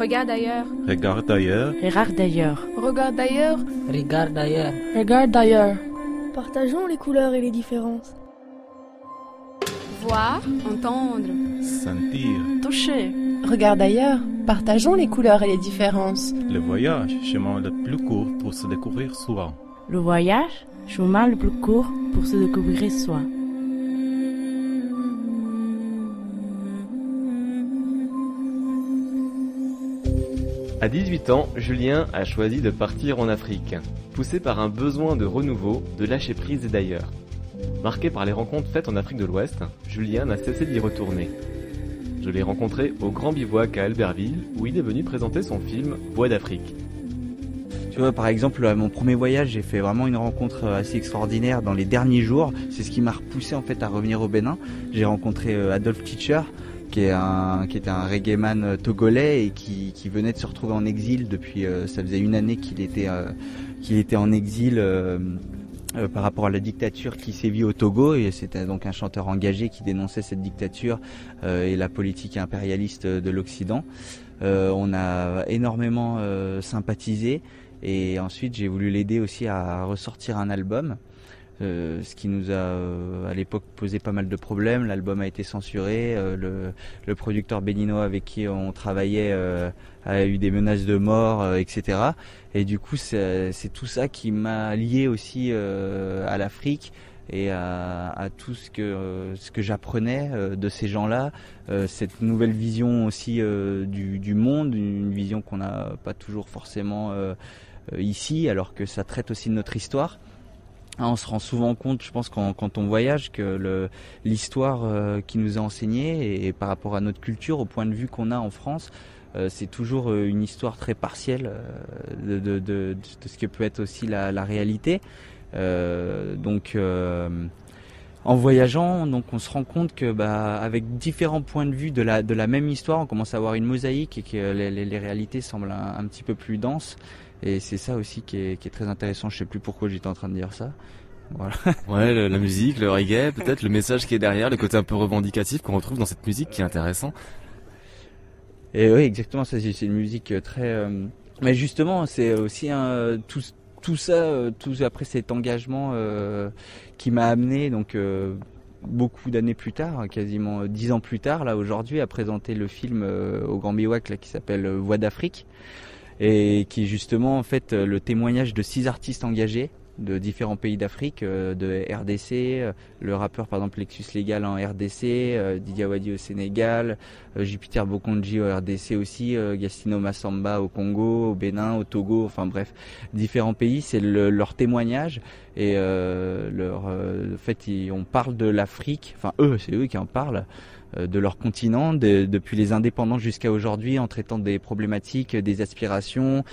Regarde ailleurs. Regarde ailleurs. Regarde ailleurs. Regarde ailleurs. Regarde ailleurs. Regarde ailleurs. Partageons les couleurs et les différences. Voir, entendre. Sentir. Toucher. Regarde ailleurs. Partageons les couleurs et les différences. Le voyage, chemin le plus court pour se découvrir soi. Le voyage, chemin le plus court pour se découvrir soi. À 18 ans, Julien a choisi de partir en Afrique, poussé par un besoin de renouveau, de lâcher prise et d'ailleurs. Marqué par les rencontres faites en Afrique de l'Ouest, Julien n'a cessé d'y retourner. Je l'ai rencontré au Grand Bivouac à Albertville, où il est venu présenter son film Voix d'Afrique. Tu vois, par exemple, à mon premier voyage, j'ai fait vraiment une rencontre assez extraordinaire dans les derniers jours. C'est ce qui m'a repoussé en fait à revenir au Bénin. J'ai rencontré Adolphe Teacher, qui était un reggaeman togolais et qui venait de se retrouver en exil depuis, ça faisait une année qu'il était en exil par rapport à la dictature qui sévit au Togo, et c'était donc un chanteur engagé qui dénonçait cette dictature et la politique impérialiste de l'Occident. On a énormément sympathisé, et ensuite j'ai voulu l'aider aussi à ressortir un album. Ce qui nous a à l'époque posé pas mal de problèmes. L'album a été censuré, le producteur béninois avec qui on travaillait a eu des menaces de mort, etc. Et du coup c'est tout ça qui m'a lié aussi à l'Afrique et à tout ce que j'apprenais de ces gens-là, cette nouvelle vision aussi du monde, une vision qu'on n'a pas toujours forcément ici, alors que ça traite aussi de notre histoire. On se rend souvent compte, je pense, quand on voyage, que l'histoire qui nous est enseignée, et par rapport à notre culture, au point de vue qu'on a en France, c'est toujours une histoire très partielle de ce que peut être aussi la réalité. Donc en voyageant, donc on se rend compte que avec différents points de vue de la même histoire, on commence à avoir une mosaïque et que les réalités semblent un petit peu plus denses. Et c'est ça aussi qui est très intéressant. Je sais plus pourquoi j'étais en train de dire ça. Voilà. Ouais, la musique, le reggae, peut-être le message qui est derrière, le côté un peu revendicatif qu'on retrouve dans cette musique qui est intéressant. Et oui, exactement, ça c'est une musique très... Mais justement, c'est aussi tout ça, après cet engagement qui m'a amené, donc beaucoup d'années plus tard, quasiment 10 ans plus tard, là aujourd'hui, à présenter le film au Grand Bivouac là, qui s'appelle Voix d'Afrique, et qui est justement en fait le témoignage de 6 artistes engagés de différents pays d'Afrique, de RDC, le rappeur par exemple Lexus Legal en RDC, Didi Awadi au Sénégal, Jupiter Bokonji au RDC aussi, Gastino Massamba au Congo, au Bénin, au Togo, enfin bref, différents pays, c'est leur témoignage, et en fait on parle de l'Afrique, enfin c'est eux qui en parlent, de leur continent, depuis les indépendants jusqu'à aujourd'hui, en traitant des problématiques, des aspirations,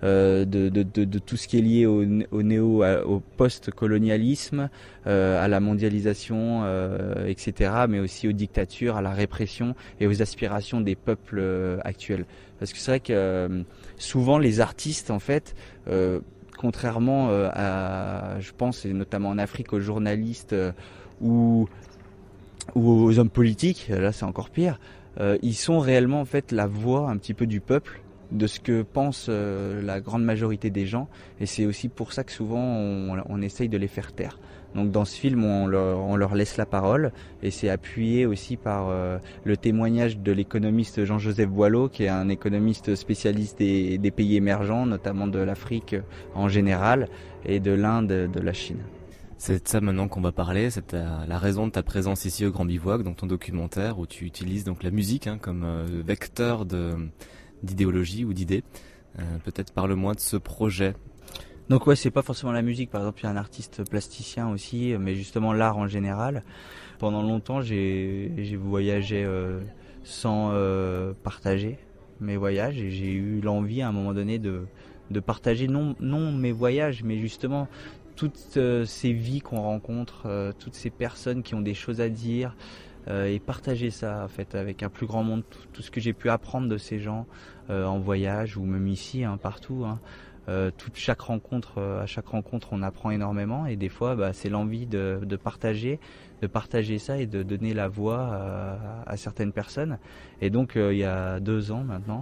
de tout ce qui est lié au post-colonialisme, à la mondialisation, etc., mais aussi aux dictatures, à la répression et aux aspirations des peuples actuels. Parce que c'est vrai que souvent les artistes, en fait, contrairement à, je pense, et notamment en Afrique, aux journalistes ou aux hommes politiques, là c'est encore pire, ils sont réellement en fait la voix un petit peu du peuple, de ce que pense la grande majorité des gens, et c'est aussi pour ça que souvent on essaye de les faire taire. Donc dans ce film on leur laisse la parole, et c'est appuyé aussi par le témoignage de l'économiste Jean-Joseph Boileau, qui est un économiste spécialiste des pays émergents, notamment de l'Afrique en général, et de l'Inde, de la Chine. C'est de ça maintenant qu'on va parler, c'est la raison de ta présence ici au Grand Bivouac, dans ton documentaire, où tu utilises donc la musique comme vecteur d'idéologie ou d'idées. Peut-être parle-moi de ce projet. Donc ouais, c'est pas forcément la musique, par exemple il y a un artiste plasticien aussi, mais justement l'art en général. Pendant longtemps j'ai voyagé sans partager mes voyages, et j'ai eu l'envie à un moment donné de partager non mes voyages, mais justement toutes ces vies qu'on rencontre, toutes ces personnes qui ont des choses à dire, et partager ça en fait avec un plus grand monde, tout ce que j'ai pu apprendre de ces gens en voyage ou même ici, partout. chaque rencontre, à chaque rencontre, on apprend énormément, et des fois, c'est l'envie de partager ça et de donner la voix à certaines personnes. Et donc, il y a 2 ans maintenant,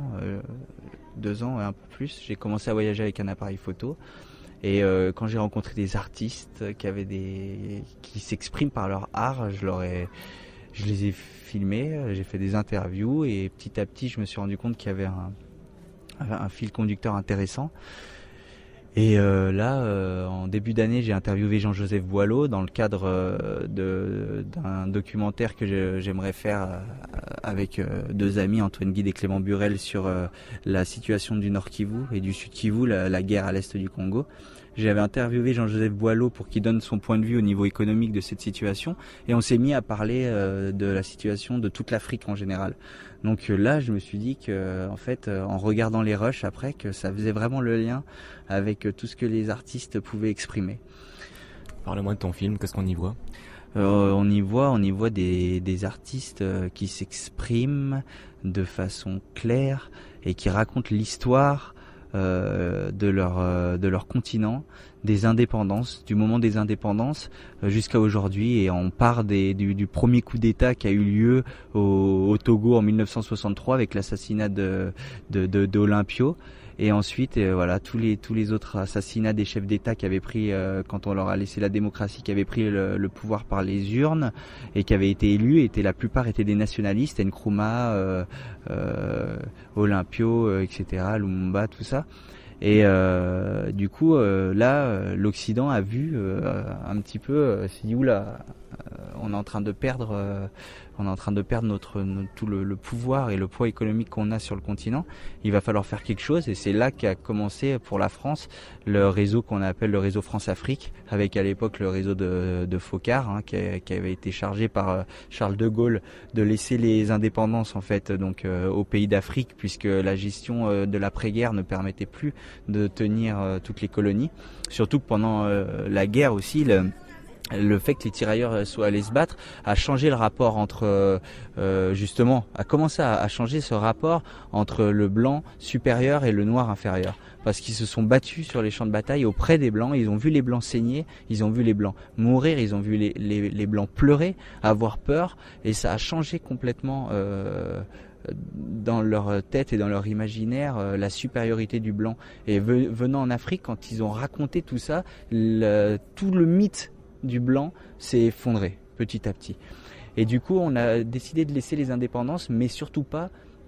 2 ans et un peu plus, j'ai commencé à voyager avec un appareil photo. Et quand j'ai rencontré des artistes qui s'expriment par leur art, je les ai filmés, j'ai fait des interviews, et petit à petit, je me suis rendu compte qu'il y avait un fil conducteur intéressant. Et là, en début d'année, j'ai interviewé Jean-Joseph Boileau dans le cadre d'un documentaire que j'aimerais faire avec 2 amis, Antoine Guide et Clément Burel, sur la situation du Nord Kivu et du Sud Kivu, la guerre à l'est du Congo. J'avais interviewé Jean-Joseph Boileau pour qu'il donne son point de vue au niveau économique de cette situation, et on s'est mis à parler de la situation de toute l'Afrique en général. Donc là, je me suis dit que, en fait, en regardant les rushs après, que ça faisait vraiment le lien avec tout ce que les artistes pouvaient exprimer. Parle-moi de ton film, qu'est-ce qu'on y voit ? On y voit des artistes qui s'expriment de façon claire et qui racontent l'histoire de leur continent, des indépendances, du moment des indépendances jusqu'à aujourd'hui, et on part du premier coup d'État qui a eu lieu au Togo en 1963 avec l'assassinat d'Olympio. Et ensuite, voilà, tous les autres assassinats des chefs d'État qui avaient pris, quand on leur a laissé la démocratie, qui avaient pris le pouvoir par les urnes et qui avaient été élus, la plupart étaient des nationalistes, Nkrumah, Olympio, etc., Lumumba, tout ça. Et du coup, là, l'Occident a vu un petit peu, s'est dit oula, on est en train de perdre tout le pouvoir et le poids économique qu'on a sur le continent. Il va falloir faire quelque chose, et c'est là qu'a commencé pour la France le réseau qu'on appelle le réseau France-Afrique, avec à l'époque le réseau de Focard, qui avait été chargé par Charles de Gaulle de laisser les indépendances en fait donc aux pays d'Afrique, puisque la gestion de l'après-guerre ne permettait plus de tenir toutes les colonies. Surtout que pendant la guerre aussi, le fait que les tirailleurs soient allés se battre a changé le rapport entre justement, a commencé à changer ce rapport entre le blanc supérieur et le noir inférieur, parce qu'ils se sont battus sur les champs de bataille auprès des blancs. Ils ont vu les blancs saigner, ils ont vu les blancs mourir, ils ont vu les blancs pleurer, avoir peur, et ça a changé complètement dans leur tête et dans leur imaginaire la supériorité du blanc. Et venant en Afrique, quand ils ont raconté tout ça, tout le mythe du blanc s'est effondré petit à petit. Et du coup, on a décidé de laisser les indépendances, mais surtout pas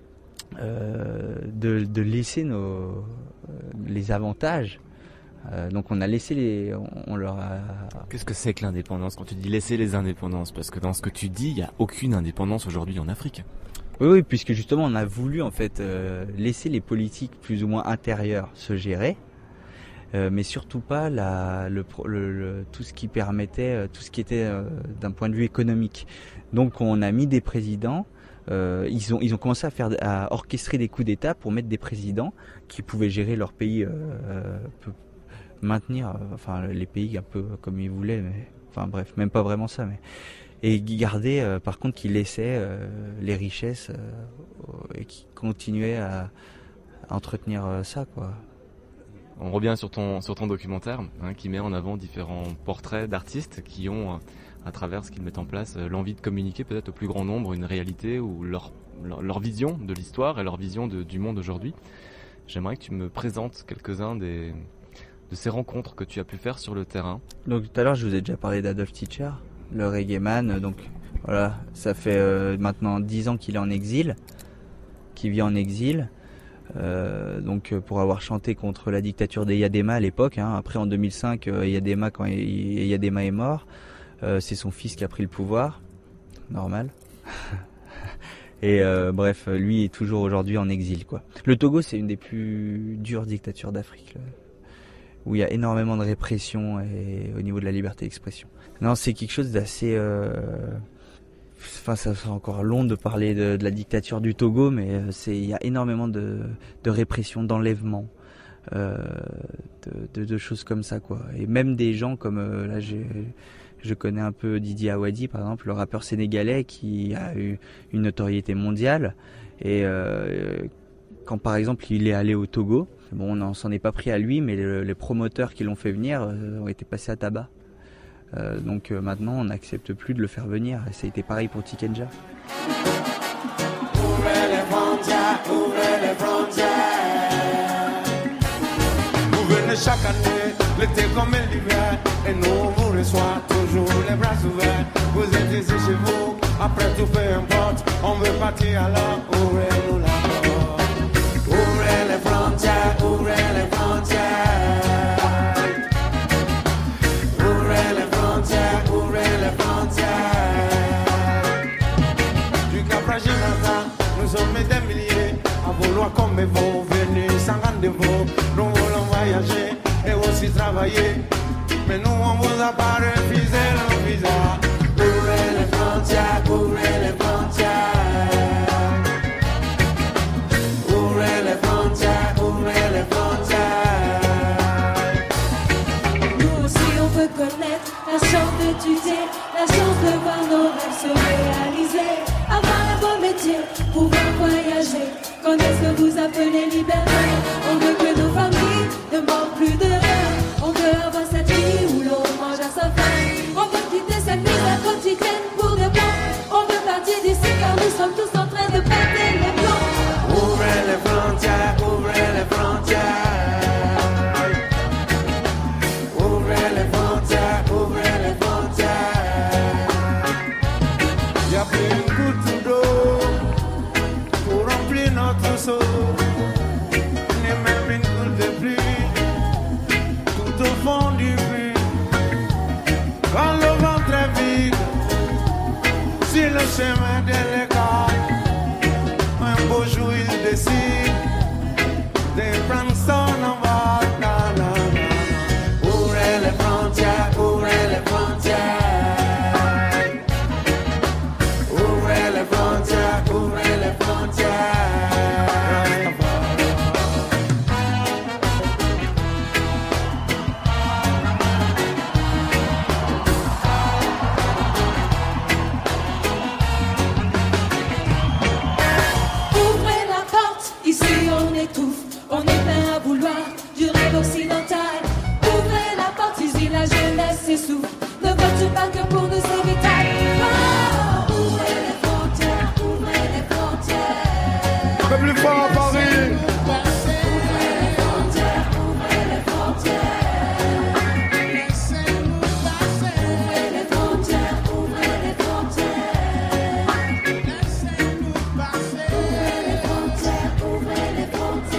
de laisser les avantages. Donc on a laissé on leur a... Qu'est-ce que c'est que l'indépendance quand tu dis laisser les indépendances ? Parce que dans ce que tu dis, il n'y a aucune indépendance aujourd'hui en Afrique. Oui, puisque justement on a voulu en fait laisser les politiques plus ou moins intérieures se gérer. Mais surtout pas tout ce qui permettait, tout ce qui était d'un point de vue économique. Donc on a mis des présidents, ils ont commencé à orchestrer des coups d'État pour mettre des présidents qui pouvaient gérer leur pays, maintenir les pays un peu comme ils voulaient, mais enfin bref, même pas vraiment ça, mais et garder par contre qui laissaient les richesses et qui continuaient à entretenir ça, quoi. On revient sur ton documentaire qui met en avant différents portraits d'artistes qui ont, à travers ce qu'ils mettent en place, l'envie de communiquer peut-être au plus grand nombre une réalité ou leur vision de l'histoire et leur vision du monde aujourd'hui. J'aimerais que tu me présentes quelques-uns de ces rencontres que tu as pu faire sur le terrain. Donc tout à l'heure, je vous ai déjà parlé d'Adolf Teacher, le reggaeman. Donc voilà, ça fait maintenant 10 ans qu'il est en exil, qu'il vit en exil. Donc pour avoir chanté contre la dictature d'Eyadema à l'époque, après en 2005 Eyadema, quand Eyadema est mort, c'est son fils qui a pris le pouvoir, normal. Et bref, lui est toujours aujourd'hui en exil, quoi. Le Togo, c'est une des plus dures dictatures d'Afrique, où il y a énormément de répression et au niveau de la liberté d'expression. Non, c'est quelque chose d'assez ça c'est encore long de parler de la dictature du Togo, mais il y a énormément de répression, d'enlèvement, de choses comme ça, quoi. Et même des gens comme là, je connais un peu Didi Awadi, par exemple, le rappeur sénégalais qui a eu une notoriété mondiale et quand par exemple il est allé au Togo, bon, on s'en est pas pris à lui, mais les promoteurs qui l'ont fait venir ont été passés à tabac. Donc maintenant on n'accepte plus de le faire venir, et ça a été pareil pour Tikenja. Ouvrez les frontières, ouvrez les frontières. Vous venez chaque année, l'été comme l'hiver, et nous on vous reçoit toujours les bras ouverts. Vous êtes ici chez vous, après tout peu importe, on veut partir alors, ouvrez-nous la porte. Ouvrez les frontières, ouvrez les frontières. Ouvrez les frontières, ouvrez les frontières. Du Cap à Gibraltar, nous sommes des milliers à vouloir comme vous, venus sans rendez-vous. Nous voulons voyager et aussi travailler, mais nous on vous a pas refusé le visa. Ouvrez les frontières, ouvrez les frontières. Ouvrez les frontières, ouvrez les frontières. Nous aussi on veut connaître la chance d'étudier, la chance de voir nos rêves se réaliser, avoir un beau métier, pouvoir voyager, connaître ce que vous appelez liberté. On veut que nos familles ne manquent plus de rien. On veut avoir cette vie où l'on mange à sa faim. On veut quitter cette misère quotidienne pour de bon. On veut partir d'ici car nous sommes tous en train de péter les plombs. Ouvrez les frontières, ouvrez les frontières. Ouvrez les frontières, ouvrez les frontières. Y'a plus une goutte d'eau pour remplir notre seau, ni même une goutte de pluie tout au fond du puits. Quand le ventre est vide, si le chemin délicat, un beau jour il décide de prendre son envol. Ouvrez les frontières, ouvrez les frontières. Ouvrez les frontières, ouvrez les frontières. Ouvrez la porte, ici on étouffe, on est plein à vouloir du rêve occidental. Ouvrez la porte, ici la jeunesse s'essouffle. Ne vois-tu pas que pour nous c'est vital? Oh, ouvrez les frontières, ouvrez les frontières. Un peu plus fort, Paris. Ouvrez les frontières, ouvrez les frontières. Laissez-nous passer. Ouvrez les frontières, ouvrez les frontières. Laissez-nous passer. Ouvrez les frontières, ouvrez les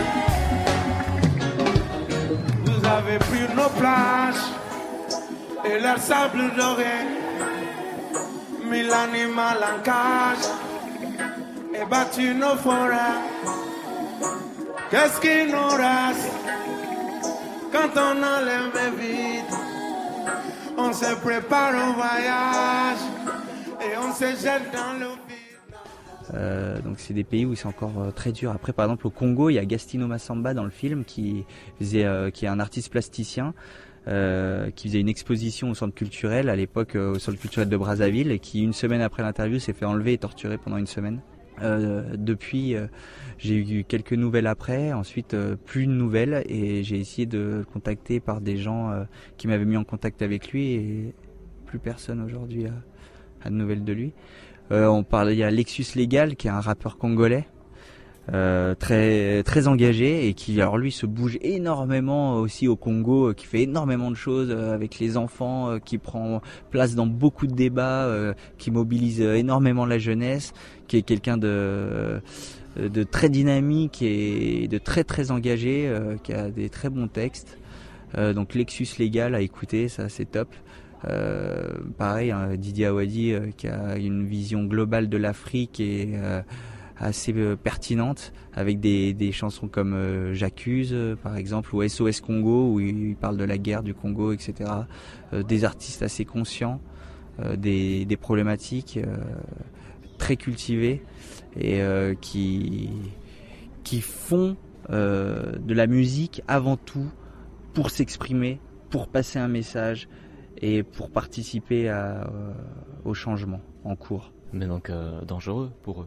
frontières. Vous avez pris nos plages et leur sable doré, mis l'animal en cage et battu nos forêts. Qu'est-ce qui nous reste quand on enlève vite? On se prépare au voyage et on se jette dans le vide. Donc c'est des pays où c'est encore très dur. Après par exemple au Congo, il y a Gastino Massamba dans le film qui est un artiste plasticien qui faisait une exposition au centre culturel à l'époque au centre culturel de Brazzaville et qui une semaine après l'interview s'est fait enlever et torturer pendant une semaine. Depuis j'ai eu quelques nouvelles après, ensuite plus de nouvelles et j'ai essayé de le contacter par des gens qui m'avaient mis en contact avec lui et plus personne aujourd'hui a de nouvelles de lui. Il y a Lexus Legal qui est un rappeur congolais très très engagé et qui alors lui se bouge énormément aussi au Congo, qui fait énormément de choses avec les enfants, qui prend place dans beaucoup de débats, qui mobilise énormément la jeunesse, qui est quelqu'un de très dynamique et de très très engagé, qui a des très bons textes. Donc Lexus Legal à écouter, ça c'est top. Pareil, Didier Awadi qui a une vision globale de l'Afrique et assez pertinente avec des chansons comme J'accuse par exemple ou SOS Congo où il parle de la guerre du Congo, etc. Des artistes assez conscients des problématiques, très cultivés et qui font de la musique avant tout pour s'exprimer, pour passer un message et pour participer au changement en cours. Mais donc dangereux pour eux.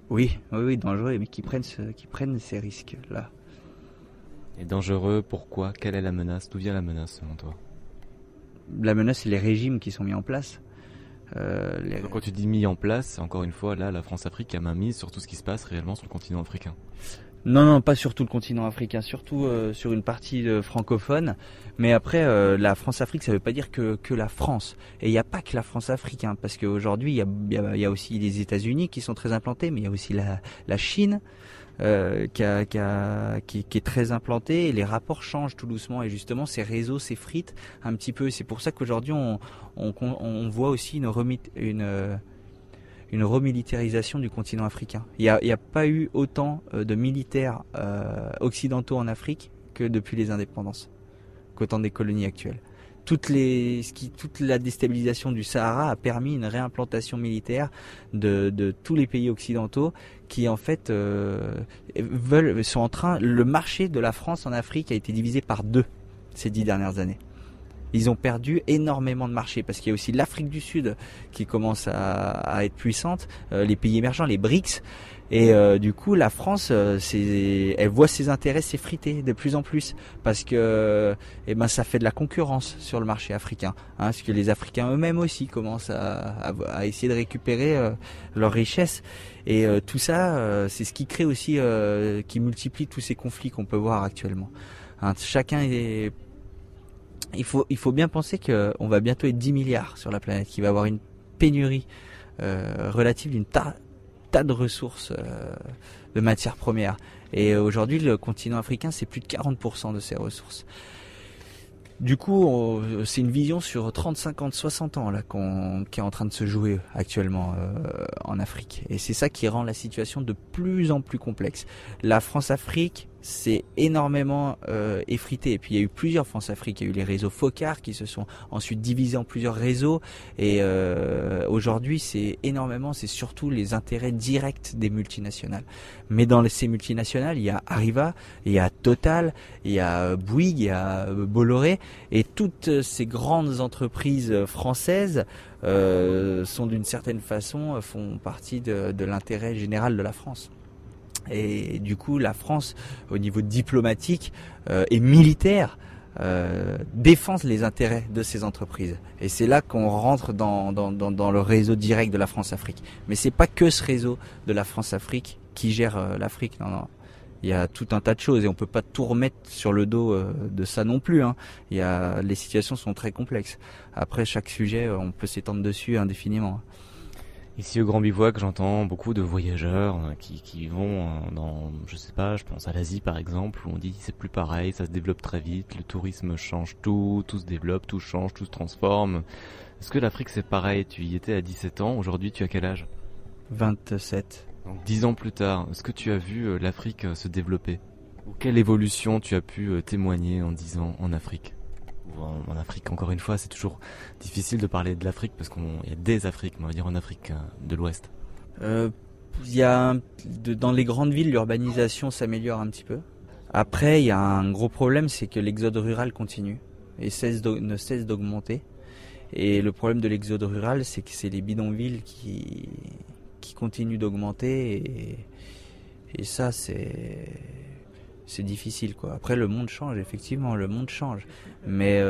Oui, dangereux, mais qui prennent ces risques-là. Et dangereux, pourquoi? Quelle est la menace? D'où vient la menace selon toi? La menace, c'est les régimes qui sont mis en place. Donc, quand tu dis mis en place, encore une fois, là, la France-Afrique a main mise sur tout ce qui se passe réellement sur le continent africain. Non, pas sur tout le continent africain, surtout sur une partie francophone. Mais après, la France-Afrique, ça veut pas dire que la France. Et il n'y a pas que la France-Afrique, hein, parce qu'aujourd'hui, il y a aussi les États-Unis qui sont très implantés, mais il y a aussi la Chine qui est très implantée. Et les rapports changent tout doucement. Et justement, ces réseaux s'effritent un petit peu. C'est pour ça qu'aujourd'hui, on voit aussi une remilitarisation du continent africain. Il n'y a pas eu autant de militaires occidentaux en Afrique que depuis les indépendances, qu'autant des colonies actuelles. Toute la déstabilisation du Sahara a permis une réimplantation militaire de tous les pays occidentaux qui en fait sont en train. Le marché de la France en Afrique a été divisé par 2 ces 10 dernières années. Ils ont perdu énormément de marchés parce qu'il y a aussi l'Afrique du Sud qui commence à être puissante, les pays émergents, les BRICS. Et du coup, la France, elle voit ses intérêts s'effriter de plus en plus parce que ça fait de la concurrence sur le marché africain. Hein, parce que les Africains eux-mêmes aussi commencent à essayer de récupérer leurs richesses. Et tout ça, c'est ce qui crée aussi, qui multiplie tous ces conflits qu'on peut voir actuellement. Hein, il faut bien penser qu'on va bientôt être 10 milliards sur la planète, qu'il va y avoir une pénurie relative d'une tas de ressources de matières premières. Et aujourd'hui, le continent africain, c'est plus de 40% de ses ressources. Du coup, c'est une vision sur 30, 50, 60 ans là, qui est en train de se jouer actuellement en Afrique. Et c'est ça qui rend la situation de plus en plus complexe. La France-Afrique s'est énormément effritée. Et puis il y a eu plusieurs France-Afrique. Il y a eu les réseaux FOCAR qui se sont ensuite divisés en plusieurs réseaux. Et aujourd'hui, c'est surtout les intérêts directs des multinationales. Mais dans ces multinationales, il y a Arriva, il y a Total, il y a Bouygues, il y a Bolloré. Et toutes ces grandes entreprises françaises sont d'une certaine façon, font partie de l'intérêt général de la France. Et du coup, la France, au niveau diplomatique et militaire, défend les intérêts de ces entreprises. Et c'est là qu'on rentre dans le réseau direct de la France-Afrique. Mais c'est pas que ce réseau de la France-Afrique qui gère l'Afrique. Non. Il y a tout un tas de choses et on peut pas tout remettre sur le dos de ça non plus. Hein. Les situations sont très complexes. Après, chaque sujet, on peut s'étendre dessus indéfiniment. Ici au Grand Bivouac, j'entends beaucoup de voyageurs qui vont dans, je sais pas, je pense à l'Asie par exemple, où on dit c'est plus pareil, ça se développe très vite, le tourisme change tout se développe, tout change, tout se transforme. Est-ce que l'Afrique c'est pareil? Tu y étais à 17 ans, aujourd'hui tu as quel âge? 27. Donc 10 ans plus tard, est-ce que tu as vu l'Afrique se développer? Ou quelle évolution tu as pu témoigner en 10 ans en Afrique? En Afrique, encore une fois, c'est toujours difficile de parler de l'Afrique parce qu'il y a des Afriques, mais on va dire en Afrique de l'Ouest. Dans les grandes villes, l'urbanisation s'améliore un petit peu. Après, il y a un gros problème, c'est que l'exode rural continue et ne cesse d'augmenter. Et le problème de l'exode rural, c'est que c'est les bidonvilles qui continuent d'augmenter et ça, c'est difficile quoi. Après le monde change, effectivement le monde change, mais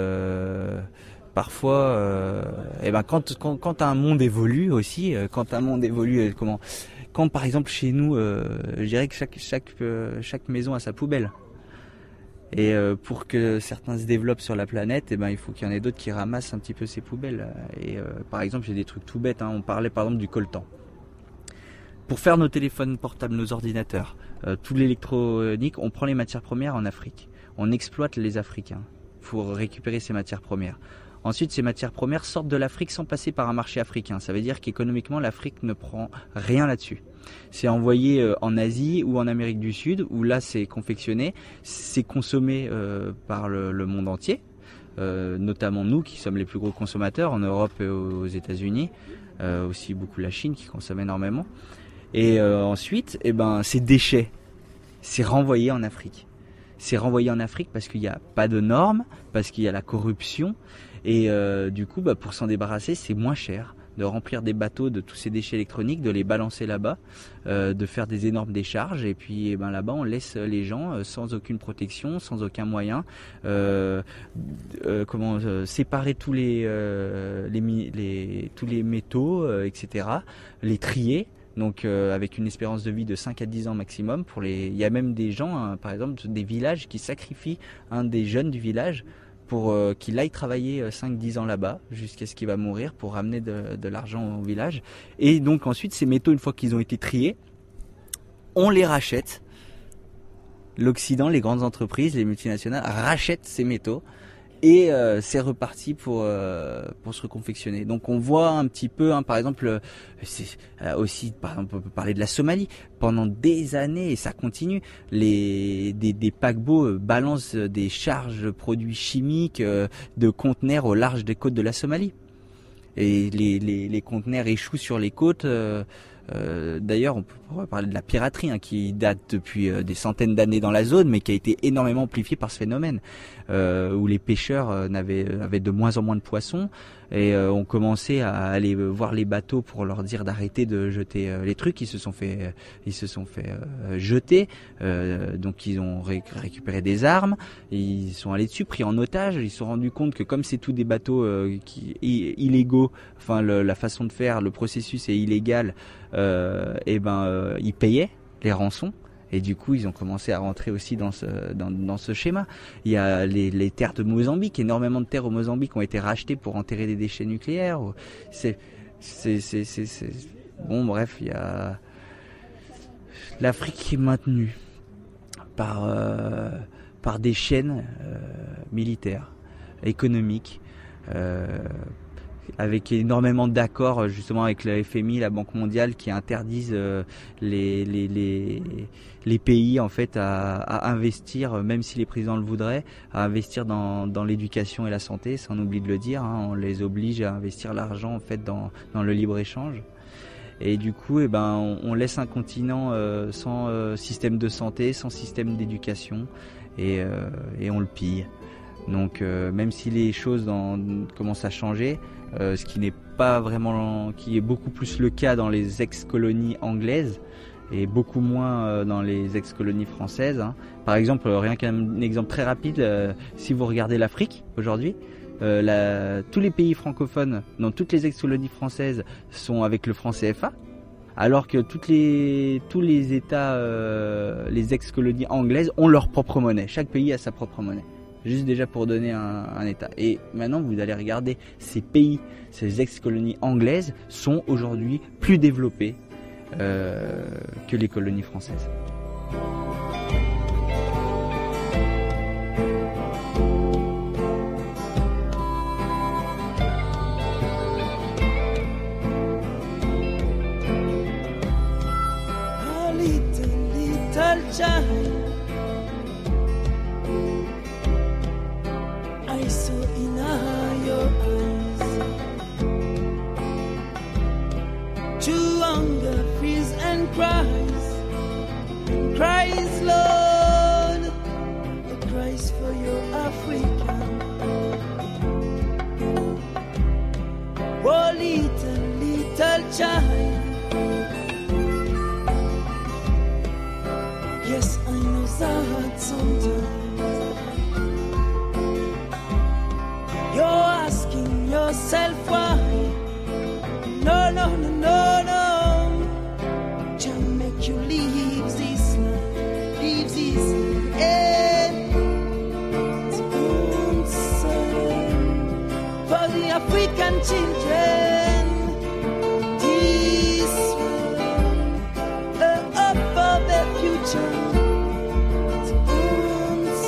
parfois quand un monde évolue aussi, quand par exemple chez nous, je dirais que chaque maison a sa poubelle. Et pour que certains se développent sur la planète, il faut qu'il y en ait d'autres qui ramassent un petit peu ces poubelles. Et par exemple, j'ai des trucs tout bêtes, hein. On parlait par exemple du coltan. Pour faire nos téléphones portables, nos ordinateurs, tout l'électronique, on prend les matières premières en Afrique. On exploite les Africains pour récupérer ces matières premières. Ensuite, ces matières premières sortent de l'Afrique sans passer par un marché africain. Ça veut dire qu'économiquement, l'Afrique ne prend rien là-dessus. C'est envoyé en Asie ou en Amérique du Sud, où là, c'est confectionné, c'est consommé par le monde entier, notamment nous qui sommes les plus gros consommateurs en Europe et aux États-Unis, aussi beaucoup la Chine qui consomme énormément. Et ensuite, ces déchets, c'est renvoyé en Afrique. C'est renvoyé en Afrique parce qu'il n'y a pas de normes, parce qu'il y a la corruption. Et du coup, pour s'en débarrasser, c'est moins cher. de remplir des bateaux de tous ces déchets électroniques, de les balancer là-bas, de faire des énormes décharges, et puis là-bas on laisse les gens sans aucune protection, sans aucun moyen, séparer tous tous les métaux, etc., les trier. Donc avec une espérance de vie de 5 à 10 ans maximum. Il y a même des gens, par exemple des villages, qui sacrifient un des jeunes du village pour qu'il aille travailler 5-10 ans là-bas jusqu'à ce qu'il va mourir pour ramener de l'argent au village. Et donc ensuite ces métaux, une fois qu'ils ont été triés, on les rachète. L'Occident, les grandes entreprises, les multinationales rachètent ces métaux. Et c'est reparti pour se reconfectionner. Donc on voit un petit peu, par exemple, aussi, par exemple, on peut parler de la Somalie. Pendant des années, et ça continue, des paquebots balancent des charges de produits chimiques de conteneurs au large des côtes de la Somalie. Et les conteneurs échouent sur les côtes. D'ailleurs, on pourrait parler de la piraterie, qui date depuis des centaines d'années dans la zone, mais qui a été énormément amplifiée par ce phénomène, où les pêcheurs avaient de moins en moins de poissons, et ont commencé à aller voir les bateaux pour leur dire d'arrêter de jeter les trucs. Ils se sont fait jeter, donc ils ont récupéré des armes, ils sont allés dessus, pris en otage. Ils se sont rendus compte que comme c'est tous des bateaux illégaux, enfin la façon de faire, le processus est illégal, ils payaient les rançons. Et du coup, ils ont commencé à rentrer aussi dans ce schéma. Il y a les terres de Mozambique, énormément de terres au Mozambique ont été rachetées pour enterrer des déchets nucléaires. Bon, bref, il y a l'Afrique qui est maintenue par des chaînes militaires, économiques, avec énormément d'accords justement avec le FMI, la Banque mondiale, qui interdisent les pays en fait à investir, même si les présidents le voudraient, à investir dans l'éducation et la santé. Ça, on oublie de le dire, on les oblige à investir l'argent en fait dans le libre-échange. Et du coup, on laisse un continent sans système de santé, sans système d'éducation, et on le pille. Donc même si les choses commencent à changer, ce qui n'est pas vraiment, qui est beaucoup plus le cas dans les ex-colonies anglaises et beaucoup moins dans les ex-colonies françaises. Par exemple, rien qu'un exemple très rapide, si vous regardez l'Afrique aujourd'hui, tous les pays francophones dans toutes les ex-colonies françaises sont avec le franc CFA, alors que tous les États, les ex-colonies anglaises ont leur propre monnaie. Chaque pays a sa propre monnaie. Juste déjà pour donner un état. Et maintenant, vous allez regarder, ces pays, ces ex-colonies anglaises sont aujourd'hui plus développées que les colonies françaises. A little child, I saw in your eyes, true hunger, fears and cries, Lord, cries for your Africa. Oh, little child, yes, I know that sometimes you're asking yourself why. No, no, no, no, no. To make you leave this life, leave this end. For the African children, this world, a hope for the future.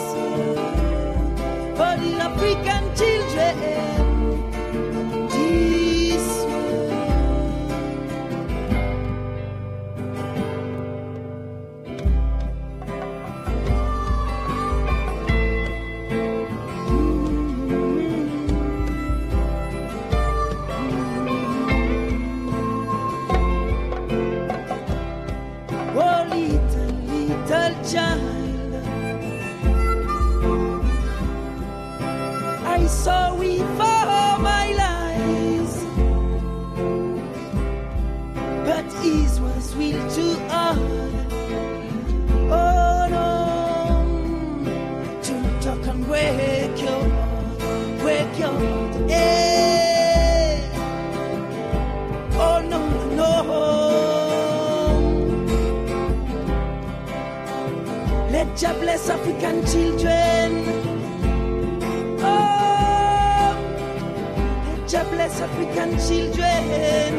but ease was real too hard. Oh no, to talk and wake your heart. Hey. Oh no, no. Let Jah bless African children. Oh, let Jah bless African children.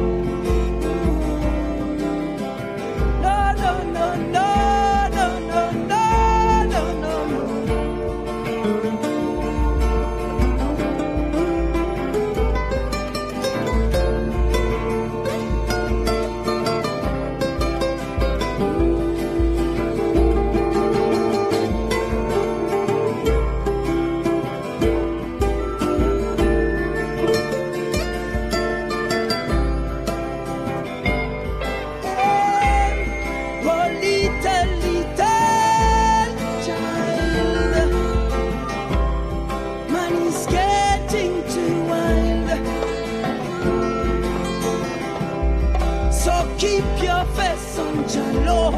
No, no, no, no, no, no, no, no, no, no. Keep your face on Jah Lord.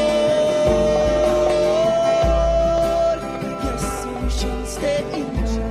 Your solution stay in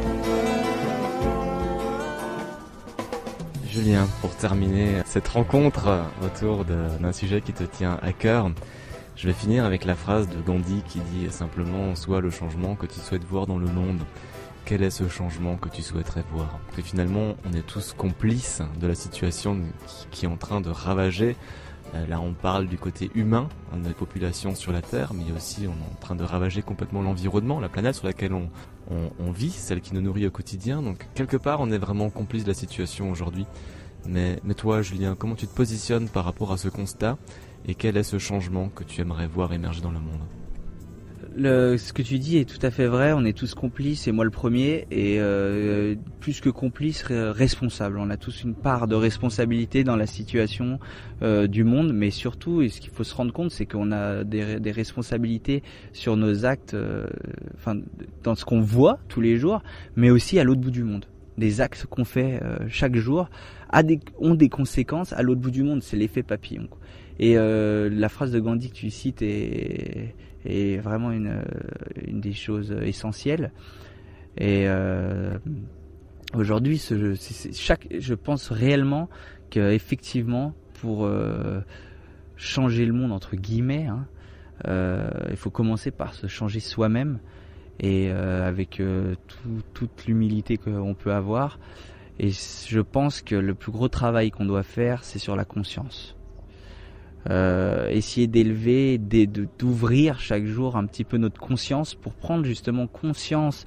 Jah. Julien, pour terminer cette rencontre autour d'un sujet qui te tient à cœur, je vais finir avec la phrase de Gandhi qui dit simplement « Sois le changement que tu souhaites voir dans le monde ». Quel est ce changement que tu souhaiterais voir? Que finalement, on est tous complices de la situation qui est en train de ravager. Là, on parle du côté humain, des populations sur la Terre, mais aussi on est en train de ravager complètement l'environnement, la planète sur laquelle on vit, celle qui nous nourrit au quotidien. Donc, quelque part, on est vraiment complice de la situation aujourd'hui. Mais toi, Julien, comment tu te positionnes par rapport à ce constat? Et quel est ce changement que tu aimerais voir émerger dans le monde? Ce que tu dis est tout à fait vrai, on est tous complices et moi le premier, et plus que complices, responsables. On a tous une part de responsabilité dans la situation du monde, mais surtout, et ce qu'il faut se rendre compte, c'est qu'on a des responsabilités sur nos actes, dans ce qu'on voit tous les jours, mais aussi à l'autre bout du monde. Des actes qu'on fait chaque jour ont des conséquences à l'autre bout du monde, c'est l'effet papillon. Et la phrase de Gandhi que tu cites est vraiment une des choses essentielles. Et aujourd'hui, je pense réellement qu'effectivement, pour changer le monde entre guillemets, il faut commencer par se changer soi-même, et avec toute l'humilité qu'on peut avoir. Et je pense que le plus gros travail qu'on doit faire, c'est sur la conscience. Essayer d'élever, d'ouvrir chaque jour un petit peu notre conscience pour prendre justement conscience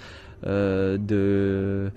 de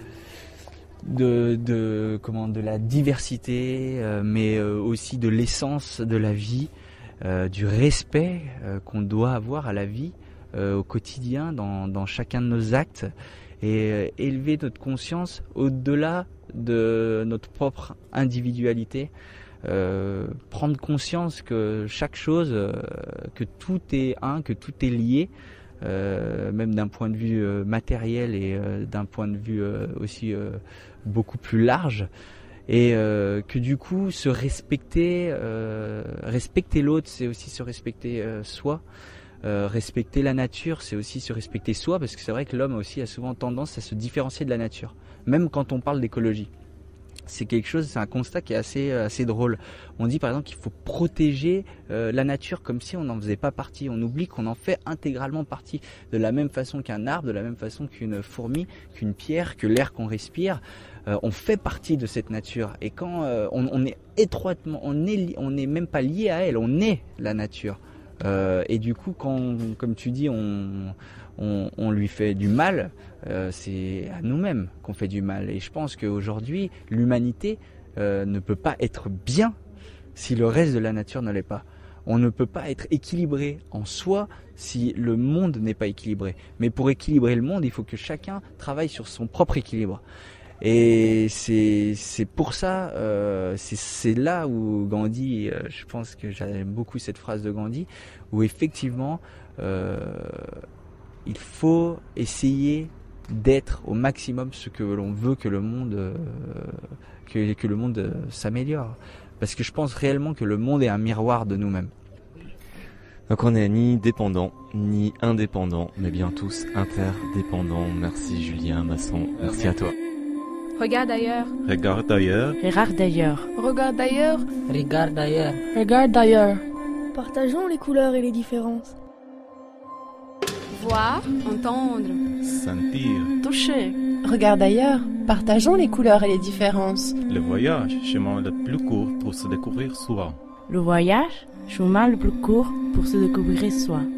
la diversité, mais aussi de l'essence de la vie, du respect qu'on doit avoir à la vie au quotidien, dans chacun de nos actes, et élever notre conscience au-delà de notre propre individualité. Prendre conscience que chaque chose, que tout est que tout est lié, même d'un point de vue matériel et d'un point de vue aussi beaucoup plus large, et que du coup se respecter l'autre, c'est aussi se respecter soi. Respecter la nature, c'est aussi se respecter soi, parce que c'est vrai que l'homme aussi a souvent tendance à se différencier de la nature, même quand on parle d'écologie. C'est un constat qui est assez drôle. On dit par exemple qu'il faut protéger la nature comme si on n'en faisait pas partie. On oublie qu'on en fait intégralement partie, de la même façon qu'un arbre, de la même façon qu'une fourmi, qu'une pierre, que l'air qu'on respire. On fait partie de cette nature, et quand on est étroitement, on est même pas lié à elle, on est la nature. Et du coup, quand, comme tu dis, on lui fait du mal, c'est à nous-mêmes qu'on fait du mal. Et je pense qu'aujourd'hui, l'humanité ne peut pas être bien si le reste de la nature ne l'est pas. On ne peut pas être équilibré en soi si le monde n'est pas équilibré. Mais pour équilibrer le monde, il faut que chacun travaille sur son propre équilibre. Et c'est pour ça, c'est là où Gandhi, je pense que j'aime beaucoup cette phrase de Gandhi, où effectivement il faut essayer d'être au maximum ce que l'on veut que le monde s'améliore. parce que je pense réellement que le monde est un miroir de nous-mêmes. Donc on n'est ni dépendant ni indépendant, mais bien tous interdépendants. Merci Julien Masson, merci à toi. Regarde ailleurs. Regarde ailleurs. Regarde d'ailleurs. Regarde ailleurs. Regarde d'ailleurs. Regarde d'ailleurs. Partageons les couleurs et les différences. Voir, entendre. Sentir. Toucher. Regarde ailleurs. Partageons les couleurs et les différences. Le voyage, chemin le plus court pour se découvrir soi. Le voyage, chemin le plus court pour se découvrir soi.